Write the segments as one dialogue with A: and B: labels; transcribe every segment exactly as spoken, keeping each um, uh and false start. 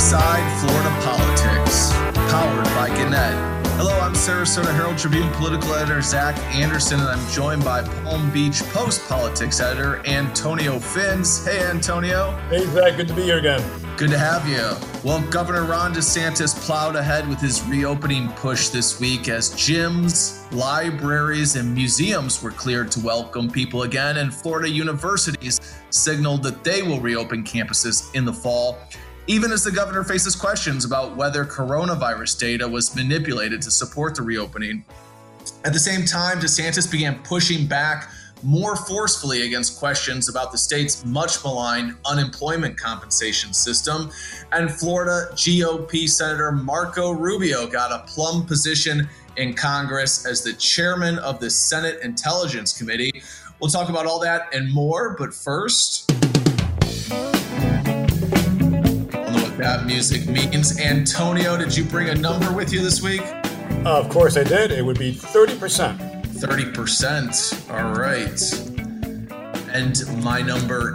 A: Inside Florida Politics, powered by Gannett. Hello, I'm Sarasota Herald Tribune political editor Zach Anderson, and I'm joined by Palm Beach Post politics editor Antonio Fins. Hey, Antonio.
B: Hey, Zach. Good to be here again.
A: Good to have you. Well, Governor Ron DeSantis plowed ahead with his reopening push this week as gyms, libraries, and museums were cleared to welcome people again, and Florida universities signaled that they will reopen campuses in the fall, even as the governor faces questions about whether coronavirus data was manipulated to support the reopening. At the same time, DeSantis began pushing back more forcefully against questions about the state's much maligned unemployment compensation system. And Florida G O P Senator Marco Rubio got a plum position in Congress as the chairman of the Senate Intelligence Committee. We'll talk about all that and more, but first, that music means. Antonio, did you bring a number with you this week?
B: Uh, of course I did. It would be thirty percent.
A: thirty percent. All right. And my number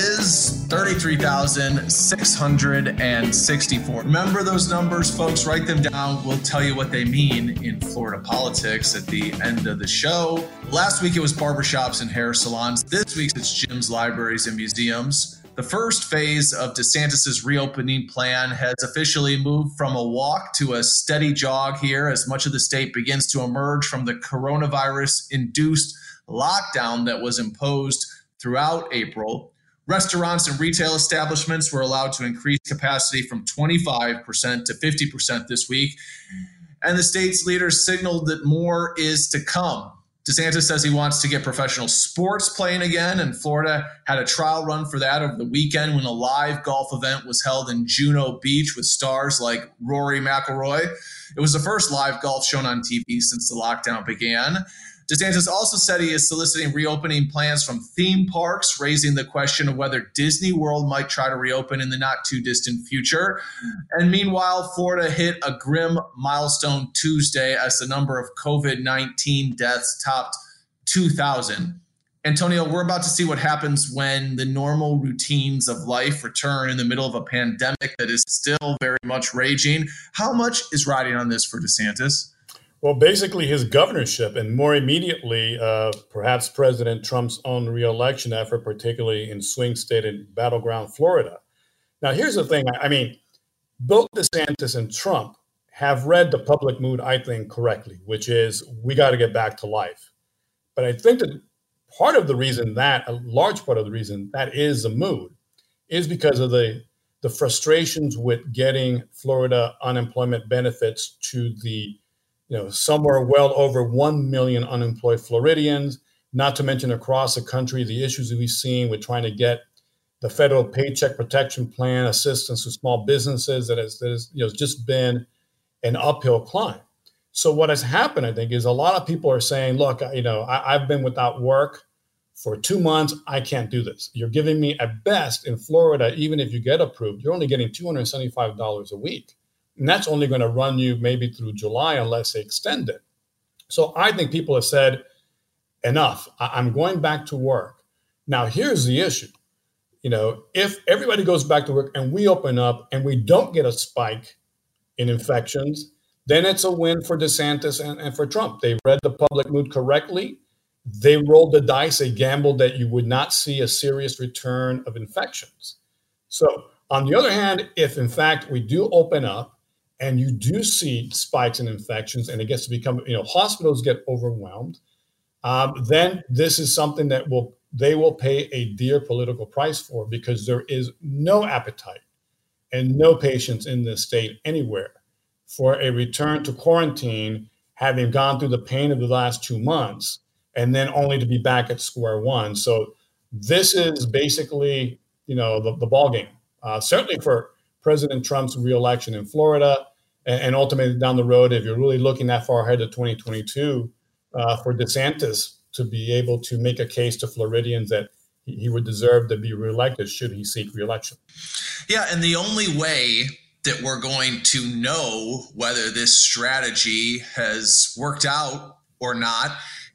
A: is thirty-three thousand six hundred sixty-four. Remember those numbers, folks. Write them down. We'll tell you what they mean in Florida politics at the end of the show. Last week it was barbershops and hair salons. This week it's gyms, libraries, and museums. The first phase of DeSantis' reopening plan has officially moved from a walk to a steady jog here as much of the state begins to emerge from the coronavirus-induced lockdown that was imposed throughout April. Restaurants and retail establishments were allowed to increase capacity from twenty-five percent to fifty percent this week, and the state's leaders signaled that more is to come. DeSantis says he wants to get professional sports playing again, and Florida had a trial run for that over the weekend when a live golf event was held in Juno Beach with stars like Rory McIlroy. It was the first live golf shown on T V since the lockdown began. DeSantis also said he is soliciting reopening plans from theme parks, raising the question of whether Disney World might try to reopen in the not-too-distant future. And meanwhile, Florida hit a grim milestone Tuesday as the number of covid nineteen deaths topped two thousand. Antonio, we're about to see what happens when the normal routines of life return in the middle of a pandemic that is still very much raging. How much is riding on this for DeSantis?
B: Well, basically his governorship, and more immediately, uh, perhaps President Trump's own reelection effort, particularly in swing state and battleground Florida. Now, here's the thing. I mean, both DeSantis and Trump have read the public mood, I think, correctly, which is we got to get back to life. But I think that part of the reason that, a large part of the reason that is the mood, is because of the, the frustrations with getting Florida unemployment benefits to the You know, somewhere well over one million unemployed Floridians, not to mention across the country, the issues that we've seen with trying to get the federal Paycheck Protection Plan assistance to small businesses that has, that has you know, just been an uphill climb. So what has happened, I think, is a lot of people are saying, look, you know, I, I've been without work for two months. I can't do this. You're giving me at best in Florida, even if you get approved, you're only getting two hundred seventy-five dollars a week. And that's only going to run you maybe through July unless they extend it. So I think people have said, enough, I'm going back to work. Now, here's the issue. You know, if everybody goes back to work and we open up and we don't get a spike in infections, then it's a win for DeSantis and, and for Trump. They read the public mood correctly. They rolled the dice. They gambled that you would not see a serious return of infections. So on the other hand, if in fact we do open up, and you do see spikes in infections, and it gets to become, you know, hospitals get overwhelmed, um, then this is something that will they will pay a dear political price for, because there is no appetite and no patience in this state anywhere for a return to quarantine, having gone through the pain of the last two months, and then only to be back at square one. So this is basically, you know, the, the ball game, uh, certainly for President Trump's reelection in Florida. And ultimately down the road, if you're really looking that far ahead to twenty twenty-two, uh, for DeSantis to be able to make a case to Floridians that he would deserve to be reelected should he seek reelection.
A: Yeah, and the only way that we're going to know whether this strategy has worked out or not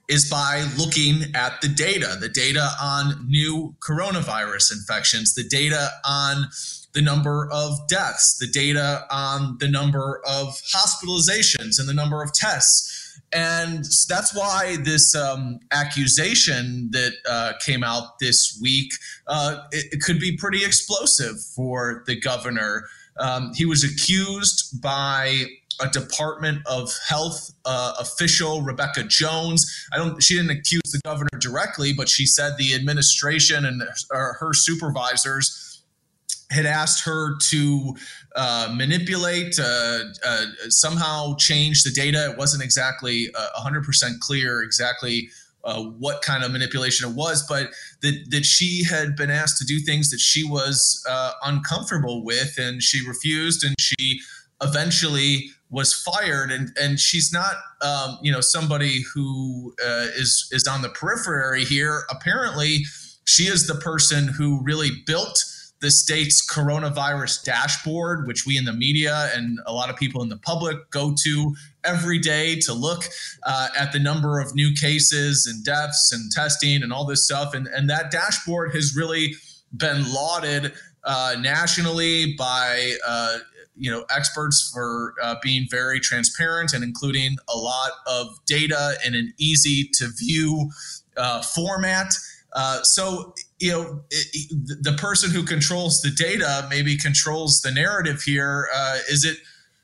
A: is by looking at the data, the data on new coronavirus infections, the data on the number of deaths, the data on the number of hospitalizations and the number of tests. And that's why this um, accusation that uh, came out this week, uh, it, it could be pretty explosive for the governor. Um, he was accused by a Department of Health uh, official, Rebecca Jones. I don't. She didn't accuse the governor directly, but she said the administration and uh, her supervisors had asked her to uh, manipulate, uh, uh, somehow change the data. It wasn't exactly uh, one hundred percent clear exactly uh, what kind of manipulation it was, but that, that she had been asked to do things that she was uh, uncomfortable with, and she refused, and she eventually was fired. And and she's not, um, you know, somebody who uh, is is on the periphery here. Apparently, she is the person who really built the state's coronavirus dashboard, which we in the media and a lot of people in the public go to every day to look uh, at the number of new cases and deaths and testing and all this stuff. And, and that dashboard has really been lauded uh, nationally by uh, you know experts for uh, being very transparent and including a lot of data in an easy to view uh, format. Uh, so, you know, it, it, the person who controls the data maybe controls the narrative here. Uh, is it,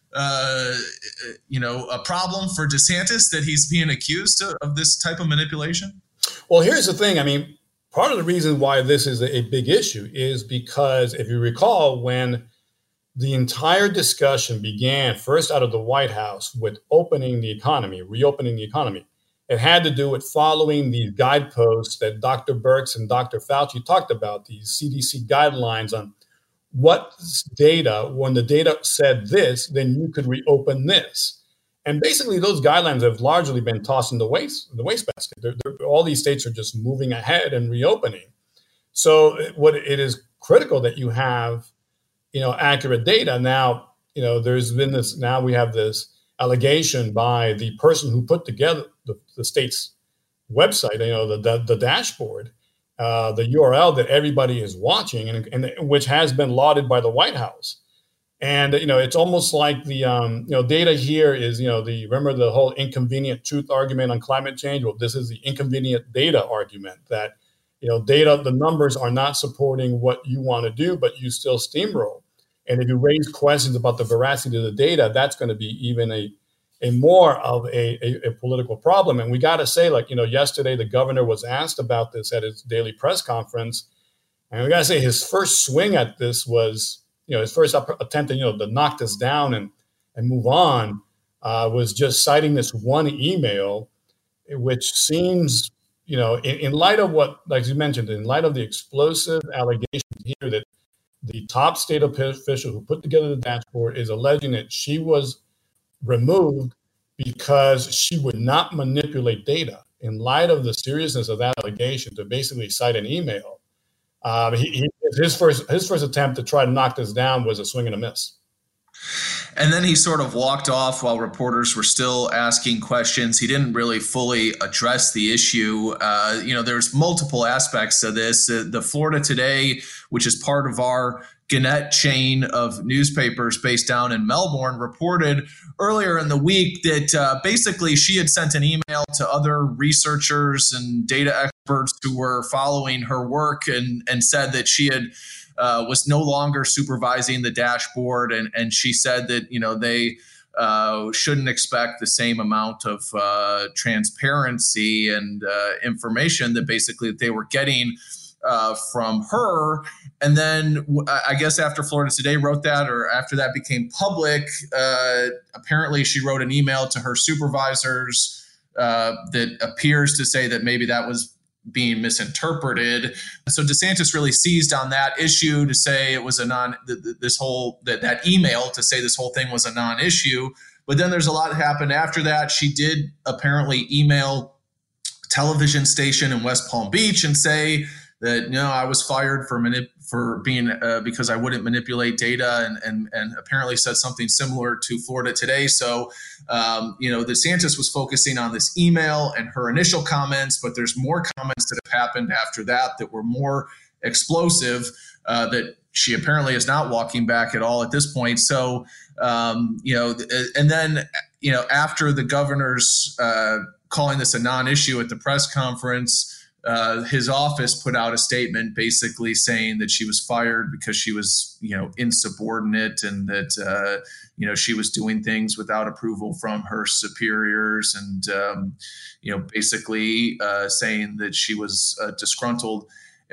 A: uh, you know, a problem for DeSantis that he's being accused of, of this type of manipulation?
B: Well, here's the thing. I mean, part of the reason why this is a big issue is because if you recall, when the entire discussion began first out of the White House with opening the economy, reopening the economy, it had to do with following these guideposts that Doctor Birx and Doctor Fauci talked about, these C D C guidelines on what data, when the data said this, then you could reopen this. And basically, those guidelines have largely been tossed in the waste, the wastebasket. They're, they're, all these states are just moving ahead and reopening. So what it is critical that you have, you know, accurate data. Now, you know, there's been this, now we have this allegation by the person who put together the, the state's website, you know, the the, the dashboard, uh, the U R L that everybody is watching, and, and which has been lauded by the White House. And, you know, it's almost like the, um, you know, data here is, you know, the, remember the whole inconvenient truth argument on climate change? Well, this is the inconvenient data argument that, you know, data, the numbers are not supporting what you want to do, but you still steamroll. And if you raise questions about the veracity of the data, that's going to be even a, a more of a, a, a political problem. And we got to say, like, you know, yesterday the governor was asked about this at his daily press conference. And we got to say his first swing at this was, you know, his first attempt to, you know, to knock this down and, and move on uh, was just citing this one email, which seems, you know, in, in light of what, like you mentioned, in light of the explosive allegations here that the top state official who put together the dashboard is alleging that she was removed because she would not manipulate data. In light of the seriousness of that allegation, to basically cite an email, um, he, he, his first his first attempt to try to knock this down was a swing and a miss.
A: And then he sort of walked off while reporters were still asking questions. He didn't really fully address the issue. Uh, you know, there's multiple aspects of this. Uh, the Florida Today, which is part of our Gannett chain of newspapers based down in Melbourne, reported earlier in the week that uh, basically she had sent an email to other researchers and data experts who were following her work and, and said that she had Uh, was no longer supervising the dashboard, and and she said that, you know, they uh, shouldn't expect the same amount of uh, transparency and uh, information that basically they were getting uh, from her. And then I guess after Florida Today wrote that, or after that became public, uh, apparently she wrote an email to her supervisors uh, that appears to say that maybe that was being misinterpreted. So DeSantis really seized on that issue to say it was a non, this whole, that, that email to say this whole thing was a non-issue. But then there's a lot that happened after that. She did apparently email a television station in West Palm Beach and say that, no, I was fired for manip- for being uh, because I wouldn't manipulate data, and, and and apparently said something similar to Florida Today. So, um, you know, DeSantis was focusing on this email and her initial comments, but there's more comments that have happened after that that were more explosive, uh, that she apparently is not walking back at all at this point. So, um, you know, and then, you know, after the governor's uh, calling this a non-issue at the press conference, uh, his office put out a statement basically saying that she was fired because she was, you know, insubordinate, and that, uh, you know, she was doing things without approval from her superiors, and, um, you know, basically uh, saying that she was a disgruntled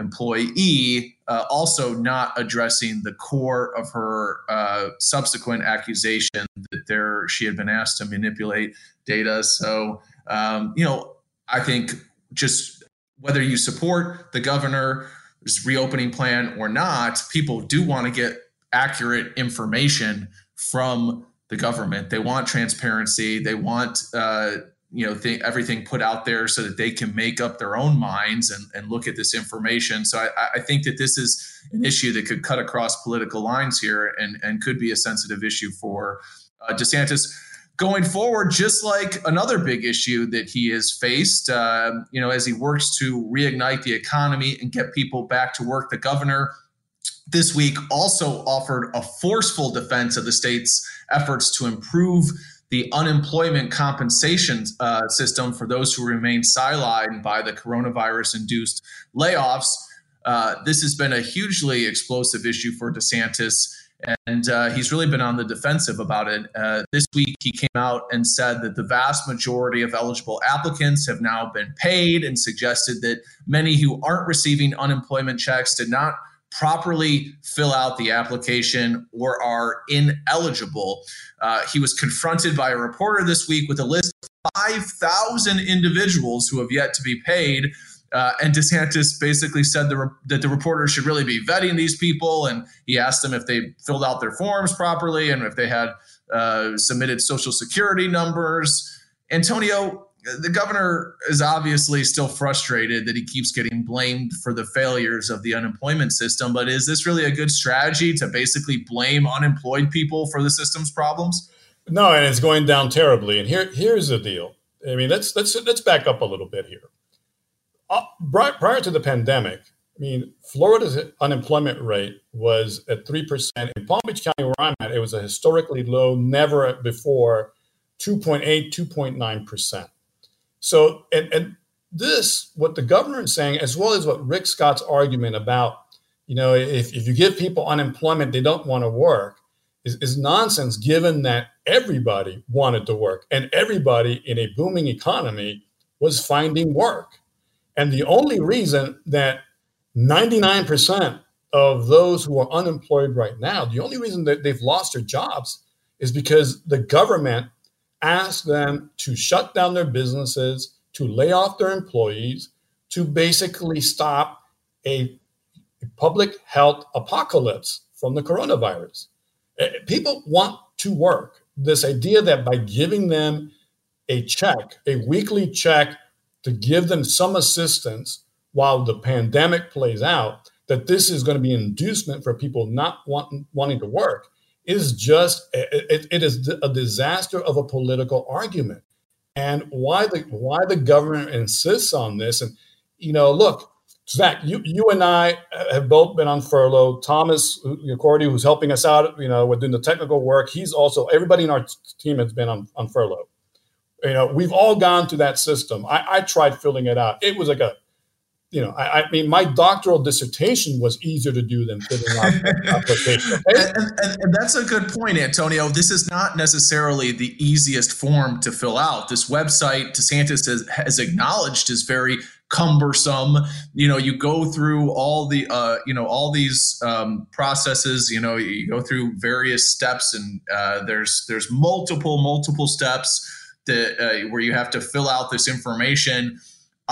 A: employee, uh, also not addressing the core of her uh, subsequent accusation that there she had been asked to manipulate data. So, um, you know, I think just whether you support the governor's reopening plan or not, people do want to get accurate information from the government. They want transparency. They want uh, you know, th- everything put out there so that they can make up their own minds and, and look at this information. So I, I think that this is an issue that could cut across political lines here, and, and could be a sensitive issue for uh, DeSantis going forward, just like another big issue that he has faced, uh, you know, as he works to reignite the economy and get people back to work. The governor this week also offered a forceful defense of the state's efforts to improve the unemployment compensation uh, system for those who remain sidelined by the coronavirus-induced layoffs. Uh, this has been a hugely explosive issue for DeSantis, and uh, he's really been on the defensive about it. Uh, this week, he came out and said that the vast majority of eligible applicants have now been paid, and suggested that many who aren't receiving unemployment checks did not properly fill out the application or are ineligible. Uh, he was confronted by a reporter this week with a list of five thousand individuals who have yet to be paid. Uh, and DeSantis basically said the re- that the reporter should really be vetting these people. And he asked them if they filled out their forms properly and if they had uh, submitted social security numbers. Antonio, the governor is obviously still frustrated that he keeps getting blamed for the failures of the unemployment system. But is this really a good strategy to basically blame unemployed people for the system's problems?
B: No, and it's going down terribly. And here, here's the deal. I mean, let's let's let's back up a little bit here. Uh, prior to the pandemic, I mean, Florida's unemployment rate was at three percent. In Palm Beach County, where I'm at, it was a historically low, never before two point eight, two point nine percent. So, and, and this, what the governor is saying, as well as what Rick Scott's argument about, you know, if, if you give people unemployment, they don't want to work, is, is nonsense, given that everybody wanted to work and everybody in a booming economy was finding work. And the only reason that ninety-nine percent of those who are unemployed right now, the only reason that they've lost their jobs is because the government asked them to shut down their businesses, to lay off their employees, to basically stop a public health apocalypse from the coronavirus. People want to work. This idea that by giving them a check, a weekly check to give them some assistance while the pandemic plays out, that this is going to be an inducement for people not wanting, wanting to work, is just, it, it is a disaster of a political argument. And why the why the government insists on this, and, you know, look, Zach, you you and I have both been on furlough. Thomas Cordy, who's helping us out, you know, we're doing the technical work. He's also, everybody in our team has been on, on furlough. You know, we've all gone through that system. I, I tried filling it out. It was like a, you know, I, I mean, my doctoral dissertation was easier to do than filling out an application. Okay?
A: And, and, and that's a good point, Antonio. This is not necessarily the easiest form to fill out. This website, DeSantis has, has acknowledged, is very cumbersome. You know, you go through all the, uh, you know, all these um, processes. You know, you go through various steps, and uh, there's there's multiple multiple steps that uh, where you have to fill out this information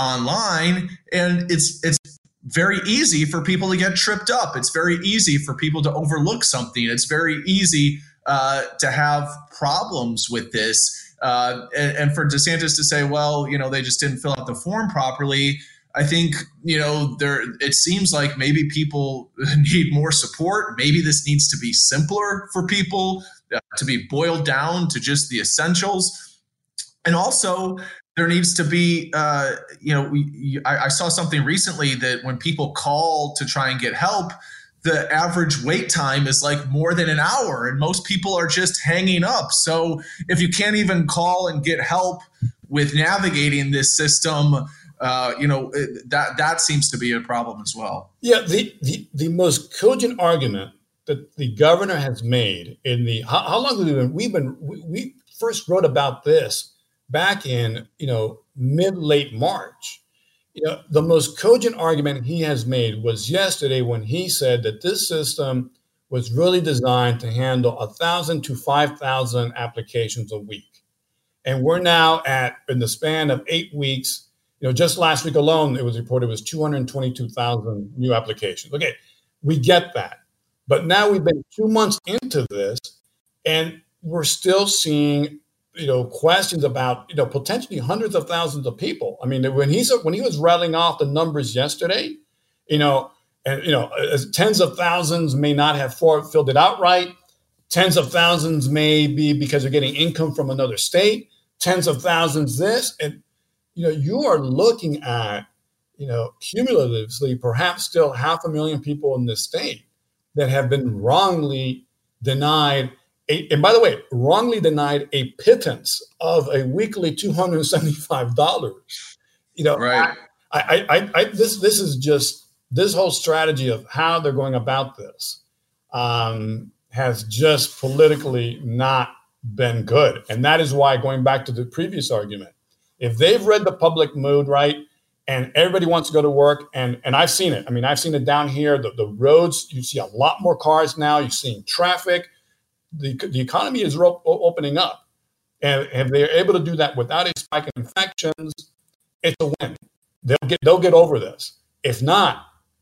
A: online, and it's it's very easy for people to get tripped up. It's very easy for people to overlook something. It's very easy uh, to have problems with this. Uh, and, and for DeSantis to say, well, you know, they just didn't fill out the form properly. I think, you know, there, it seems like maybe people need more support. Maybe this needs to be simpler for people, uh, to be boiled down to just the essentials. And also, there needs to be, uh, you know, we, I, I saw something recently that when people call to try and get help, the average wait time is like more than an hour, and most people are just hanging up. So if you can't even call and get help with navigating this system, uh, you know, that that seems to be a problem as well.
B: Yeah, the, the, the most cogent argument that the governor has made in the, how, how long have we been, we've been, we, we first wrote about this back in, you know, mid, late March. You know, the most cogent argument he has made was yesterday when he said that this system was really designed to handle one thousand to five thousand applications a week. And we're now at, in the span of eight weeks, you know, just last week alone, it was reported it was two hundred twenty-two thousand new applications. Okay, we get that. But now we've been two months into this, and we're still seeing, you know, questions about, you know, potentially hundreds of thousands of people. I mean, when he's when he was rattling off the numbers yesterday, you know, and you know, tens of thousands may not have filled it out right. Tens of thousands may be because they're getting income from another state. Tens of thousands this, and you know, you are looking at, you know, cumulatively, perhaps still half a million people in this state that have been wrongly denied. A, and by the way, wrongly denied a pittance of a weekly two hundred seventy-five dollars. You know,
A: right.
B: I, I, I, I, this, this is just, this whole strategy of how they're going about this um, has just politically not been good. And that is why, going back to the previous argument, if they've read the public mood right, and everybody wants to go to work, and, and I've seen it. I mean, I've seen it down here. The, the roads, you see a lot more cars now. You're seeing traffic. The, the economy is ro- opening up. And if they're able to do that without a spike in infections, it's a win. They'll get they'll get over this. If not,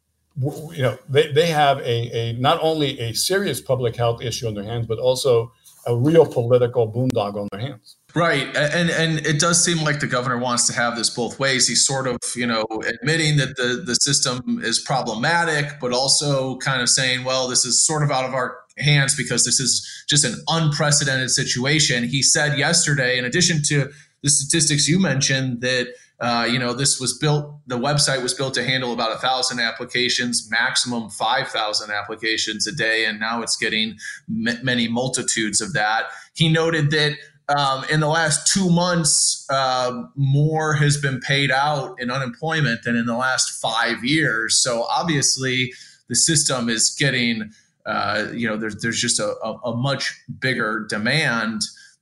B: you know, they, they have a, a not only a serious public health issue on their hands, but also a real political boondoggle on their hands.
A: Right. And and it does seem like the governor wants to have this both ways. He's sort of, you know, admitting that the, the system is problematic, but also kind of saying, well, this is sort of out of our hands because this is just an unprecedented situation. He said yesterday, in addition to the statistics you mentioned, that, uh, you know, this was built, the website was built to handle about a thousand applications, maximum five thousand applications a day. And now it's getting m- many multitudes of that. He noted that Um, in the last two months, uh, more has been paid out in unemployment than in the last five years. So obviously, the system is getting, uh, you know, there's there's just a, a, a much bigger demand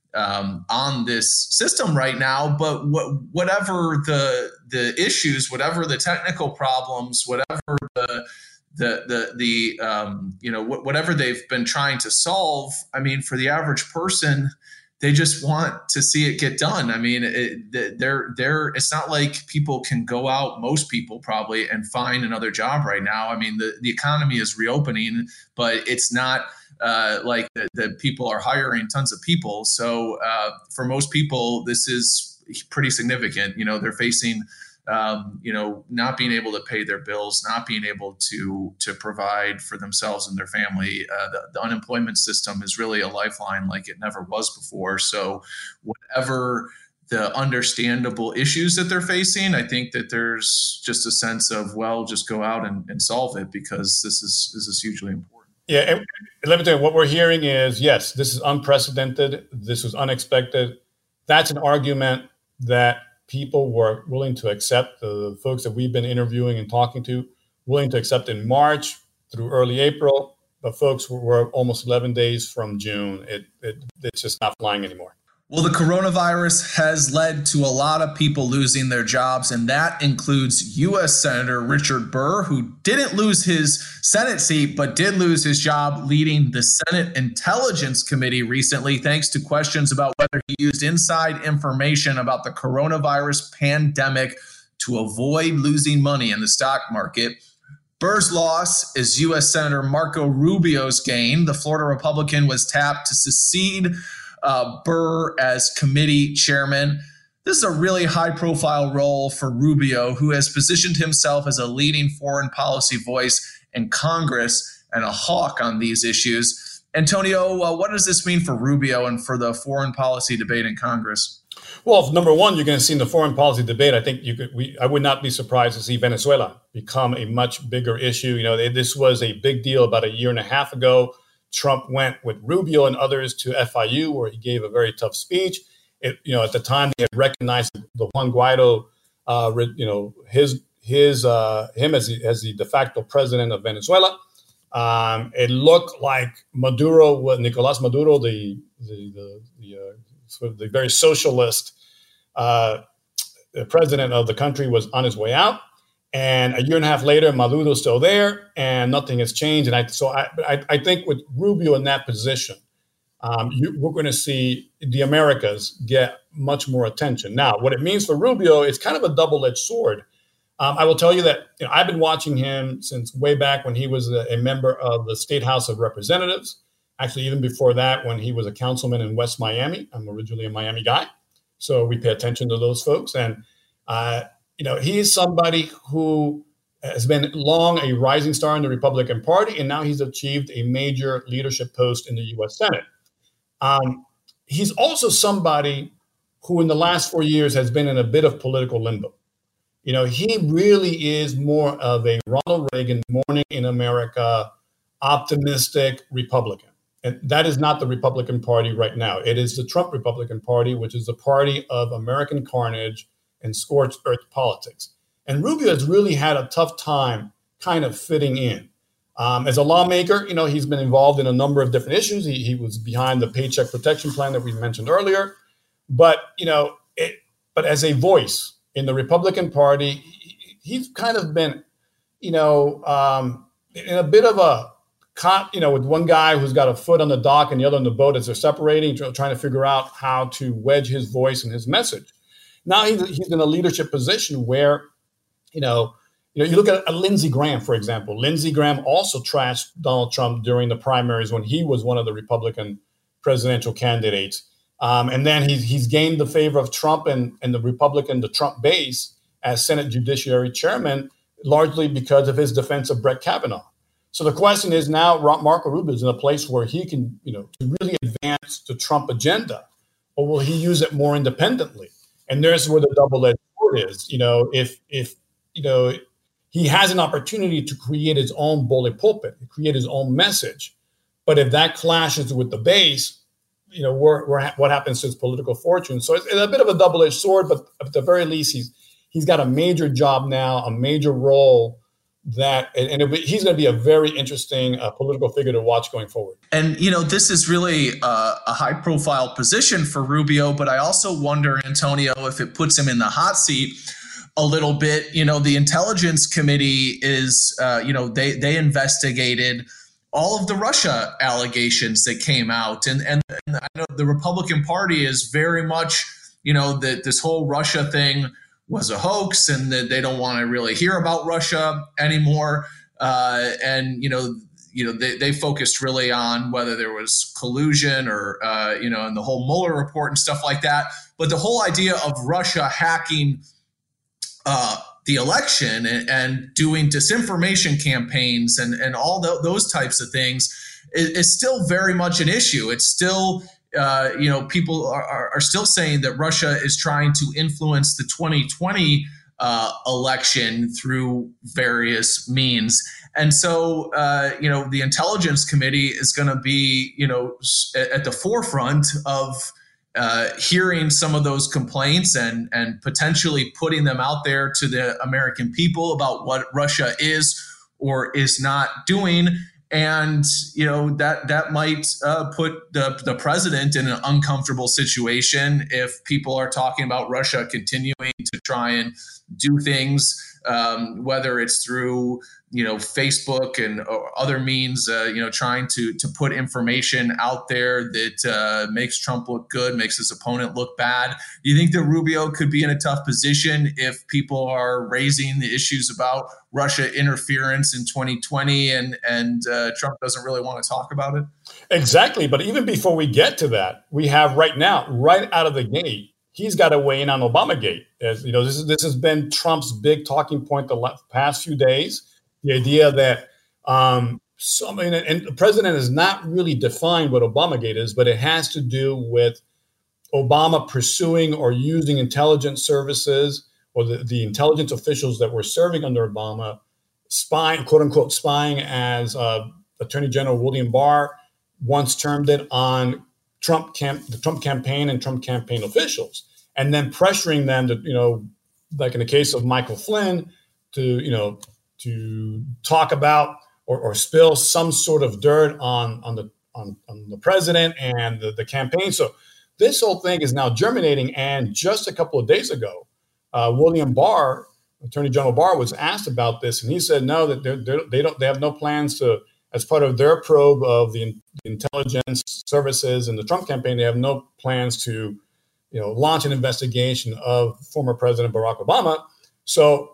A: um, on this system right now. But what, whatever the the issues, whatever the technical problems, whatever the the the the um, you know wh- whatever they've been trying to solve, I mean, for the average person, they just want to see it get done. I mean, it, they're, they're, it's not like people can go out, most people probably, and find another job right now. I mean, the, the economy is reopening, but it's not uh, like the, the people are hiring tons of people. So uh, for most people, this is pretty significant. You know, they're facing Um, you know, not being able to pay their bills, not being able to to provide for themselves and their family. Uh, the, the unemployment system is really a lifeline like it never was before. So whatever the understandable issues that they're facing, I think that there's just a sense of, well, just go out and, and solve it because this is this is hugely important.
B: Yeah, and let me tell you, what we're hearing is, yes, this is unprecedented. This was unexpected. That's an argument that people were willing to accept, the folks that we've been interviewing and talking to, willing to accept in March through early April, but folks were almost eleven days from June. It, it It's just not flying anymore.
A: Well, the coronavirus has led to a lot of people losing their jobs, and that includes U S Senator Richard Burr, who didn't lose his Senate seat, but did lose his job leading the Senate Intelligence Committee recently, thanks to questions about whether he used inside information about the coronavirus pandemic to avoid losing money in the stock market. Burr's loss is U S Senator Marco Rubio's gain. The Florida Republican was tapped to succeed Uh, Burr as committee chairman. This is a really high-profile role for Rubio, who has positioned himself as a leading foreign policy voice in Congress and a hawk on these issues. Antonio, uh, what does this mean for Rubio and for the foreign policy debate in Congress?
B: Well, number one, you're going to see in the foreign policy debate, I think you could, we, I would not be surprised to see Venezuela become a much bigger issue. You know, this was a big deal about a year and a half ago. Trump went with Rubio and others to F I U, where he gave a very tough speech. It, you know, at the time, they had recognized the Juan Guaido, uh, you know, his his uh, him as the, as the de facto president of Venezuela. Um, it looked like Maduro, Nicolas Maduro, the the the, the, uh, sort of the very socialist uh, president of the country, was on his way out. And a year and a half later, Maduro's still there, and nothing has changed. And I, so I, I, I think with Rubio in that position, um, you, we're going to see the Americas get much more attention. Now, what it means for Rubio is kind of a double-edged sword. Um, I will tell you that you know, I've been watching him since way back when he was a, a member of the State House of Representatives. Actually, even before that, when he was a councilman in West Miami. I'm originally a Miami guy, so we pay attention to those folks. And uh, you know, he is somebody who has been long a rising star in the Republican Party, and now he's achieved a major leadership post in the U S Senate. Um, he's also somebody who in the last four years has been in a bit of political limbo. You know, he really is more of a Ronald Reagan, Morning in America, optimistic Republican. And that is not the Republican Party right now. It is the Trump Republican Party, which is the party of American carnage and scorched earth politics. And Rubio has really had a tough time kind of fitting in. Um, as a lawmaker, you know, he's been involved in a number of different issues. He, he was behind the Paycheck Protection Plan that we mentioned earlier. But, you know, it, but as a voice in the Republican Party, he, he's kind of been, you know, um, in a bit of a, you know, with one guy who's got a foot on the dock and the other on the boat as they're separating, trying to figure out how to wedge his voice and his message. Now he's, he's in a leadership position where, you know, you know, you look at, at Lindsey Graham, for example. Lindsey Graham also trashed Donald Trump during the primaries when he was one of the Republican presidential candidates. Um, and then he's, he's gained the favor of Trump and, and the Republican, the Trump base as Senate Judiciary Chairman, largely because of his defense of Brett Kavanaugh. So the question is now Marco Rubio is in a place where he can, you know, to really advance the Trump agenda, or will he use it more independently? And there's where the double-edged sword is. You know, if if you know he has an opportunity to create his own bully pulpit, create his own message, but if that clashes with the base, you know, where, where what happens to his political fortune? So it's, it's a bit of a double-edged sword, but at the very least, he's he's got a major job now, a major role. That and it, he's going to be a very interesting uh, political figure to watch going forward.
A: And, you know, this is really uh, a high profile position for Rubio, but I also wonder, Antonio, if it puts him in the hot seat a little bit. You know, the Intelligence Committee is, uh, you know, they they investigated all of the Russia allegations that came out. And, and, and I know the Republican Party is very much, you know, that this whole Russia thing was a hoax and that they don't want to really hear about Russia anymore. Uh, and, you know, you know, they, they focused really on whether there was collusion or, uh, you know, and the whole Mueller report and stuff like that. But the whole idea of Russia hacking uh, the election and, and doing disinformation campaigns and, and all the, those types of things is, is still very much an issue. It's still Uh, you know, people are, are still saying that Russia is trying to influence the twenty twenty uh, election through various means. And so, uh, you know, the Intelligence Committee is going to be, you know, at the forefront of uh, hearing some of those complaints and, and potentially putting them out there to the American people about what Russia is or is not doing. And, you know, that that might uh, put the, the president in an uncomfortable situation if people are talking about Russia continuing to try and do things, um, whether it's through, you know, Facebook and or other means, uh, you know, trying to to put information out there that uh, makes Trump look good, makes his opponent look bad. Do you think that Rubio could be in a tough position if people are raising the issues about Russia interference in twenty twenty and, and uh, Trump doesn't really want to talk about it?
B: Exactly. But even before we get to that, we have right now, right out of the gate, he's got to weigh in on Obamagate. As you know, this is this has been Trump's big talking point the past few days. The idea that um, some and, and the president has not really defined what Obamagate is, but it has to do with Obama pursuing or using intelligence services or the, the intelligence officials that were serving under Obama, spying, quote unquote, spying, as uh, Attorney General William Barr once termed it, on Trump camp, the Trump campaign and Trump campaign officials, and then pressuring them to, you know, like in the case of Michael Flynn, to, you know, to talk about or, or spill some sort of dirt on on the on, on the president and the, the campaign. So this whole thing is now germinating. And just a couple of days ago, uh, William Barr, Attorney General Barr, was asked about this, and he said no, that they're, they're, they don't they have no plans to, as part of their probe of the, the intelligence services and the Trump campaign, they have no plans to, you know, launch an investigation of former President Barack Obama. So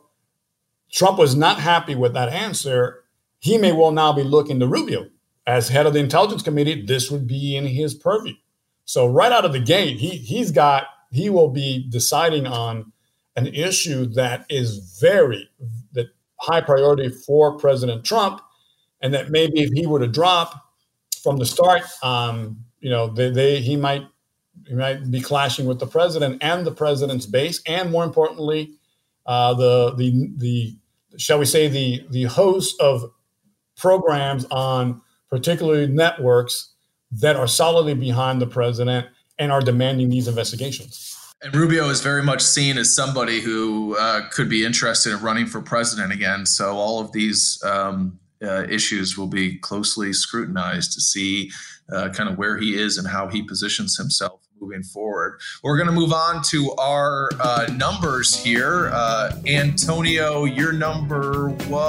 B: Trump was not happy with that answer. He may well now be looking to Rubio as head of the Intelligence Committee. This would be in his purview. So right out of the gate, he he's got he will be deciding on an issue that is very that high priority for President Trump, and that maybe if he were to drop from the start, um, you know, they, they he might he might be clashing with the president and the president's base, and more importantly, uh, the the the shall we say the the host of programs on particularly networks that are solidly behind the president and are demanding these investigations.
A: And Rubio is very much seen as somebody who uh, could be interested in running for president again. So all of these um, uh, issues will be closely scrutinized to see uh, kind of where he is and how he positions himself moving forward. We're going to move on to our uh, numbers here. Uh, Antonio, your number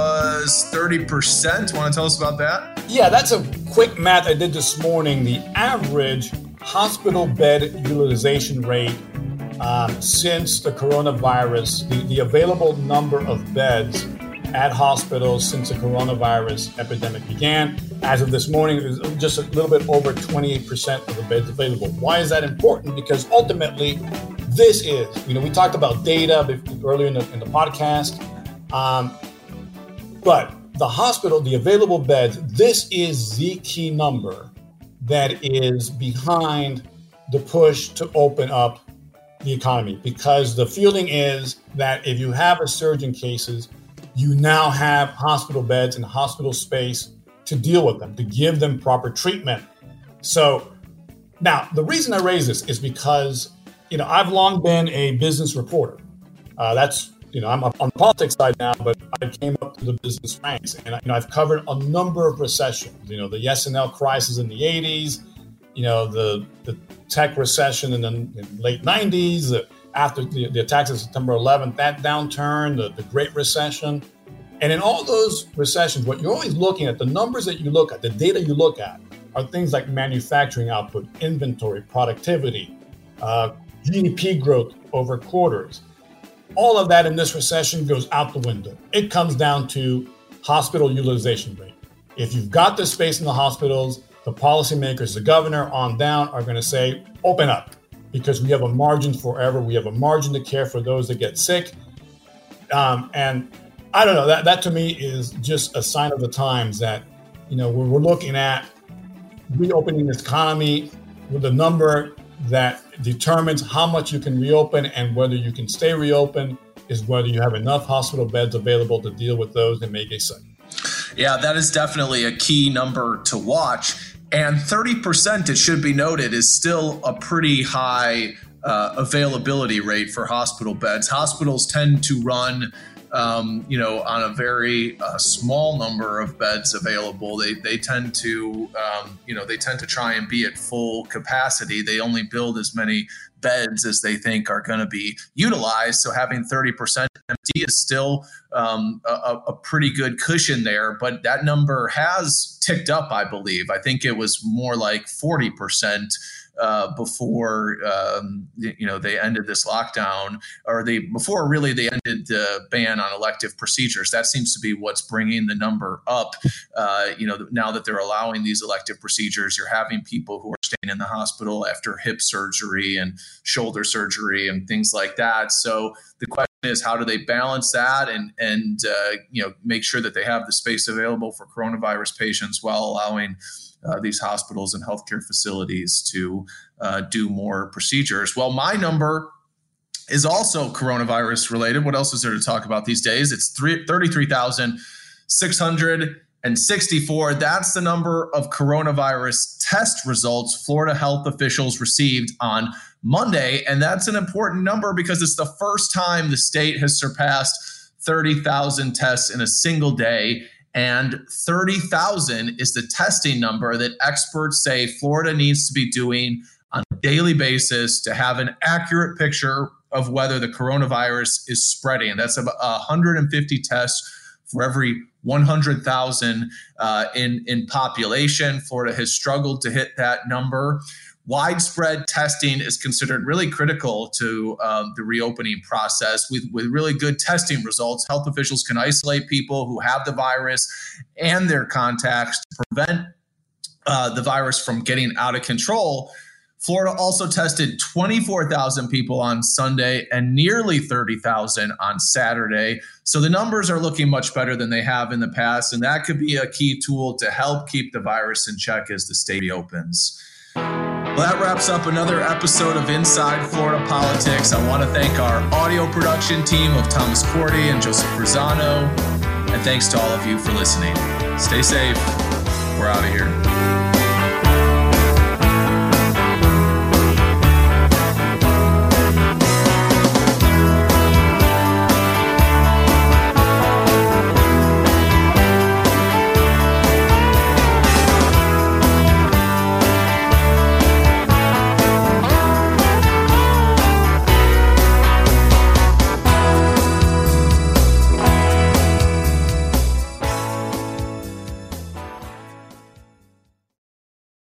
A: was thirty percent. Want to tell us about that?
B: Yeah, that's a quick math I did this morning. The average hospital bed utilization rate um, since the coronavirus, the, the available number of beds at hospitals since the coronavirus epidemic began. As of this morning, it was just a little bit over twenty-eight percent of the beds available. Why is that important? Because ultimately, this is, you know, we talked about data earlier in the, in the podcast, um, but the hospital, the available beds, this is the key number that is behind the push to open up the economy. Because the feeling is that if you have a surge in cases, you now have hospital beds and hospital space to deal with them, to give them proper treatment. So now the reason I raise this is because, you know, I've long been a business reporter. Uh, that's, you know, I'm on the politics side now, but I came up to the business ranks, and you know, I've covered a number of recessions. You know, the S and L crisis in the eighties, you know, the the tech recession in the in late nineties, the, after the, the attacks of September eleventh, that downturn, the, the Great Recession. And in all those recessions, what you're always looking at, the numbers that you look at, the data you look at, are things like manufacturing output, inventory, productivity, uh, G D P growth over quarters. All of that in this recession goes out the window. It comes down to hospital utilization rate. If you've got the space in the hospitals, the policymakers, the governor on down, are going to say, open up, because we have a margin forever. We have a margin to care for those that get sick. Um, and I don't know, that, that to me is just a sign of the times that, you know, we're, we're looking at reopening this economy with a number that determines how much you can reopen, and whether you can stay reopened is whether you have enough hospital beds available to deal with those that may get sick.
A: Yeah, that is definitely a key number to watch. And thirty percent, it should be noted, is still a pretty high uh, availability rate for hospital beds. Hospitals tend to run Um, you know, on a very uh, small number of beds available. They they tend to, um, you know, they tend to try and be at full capacity. They only build as many beds as they think are going to be utilized. So having thirty percent empty is still um, a, a pretty good cushion there. But that number has ticked up, I believe. I think it was more like forty percent uh, before um, you know they ended this lockdown, or they before really they ended the ban on elective procedures. That seems to be what's bringing the number up. Uh, you know, now that they're allowing these elective procedures, you're having people who are staying in the hospital after hip surgery and shoulder surgery and things like that. So the question is, how do they balance that and and uh, you know make sure that they have the space available for coronavirus patients while allowing uh, these hospitals and healthcare facilities to uh, do more procedures? Well, my number is also coronavirus related. What else is there to talk about these days? It's thirty-three thousand six hundred sixty-four. That's the number of coronavirus test results Florida health officials received on Monday. And that's an important number because it's the first time the state has surpassed thirty thousand tests in a single day. And thirty thousand is the testing number that experts say Florida needs to be doing on a daily basis to have an accurate picture of whether the coronavirus is spreading. That's about one hundred fifty tests for every one hundred thousand uh, in, in population. Florida has struggled to hit that number. Widespread testing is considered really critical to um, the reopening process. With, with really good testing results, health officials can isolate people who have the virus and their contacts to prevent uh, the virus from getting out of control. Florida also tested twenty-four thousand people on Sunday and nearly thirty thousand on Saturday. So the numbers are looking much better than they have in the past, and that could be a key tool to help keep the virus in check as the state reopens. Well, that wraps up another episode of Inside Florida Politics. I want to thank our audio production team of Thomas Cordy and Joseph Rosano, and thanks to all of you for listening. Stay safe. We're out of here.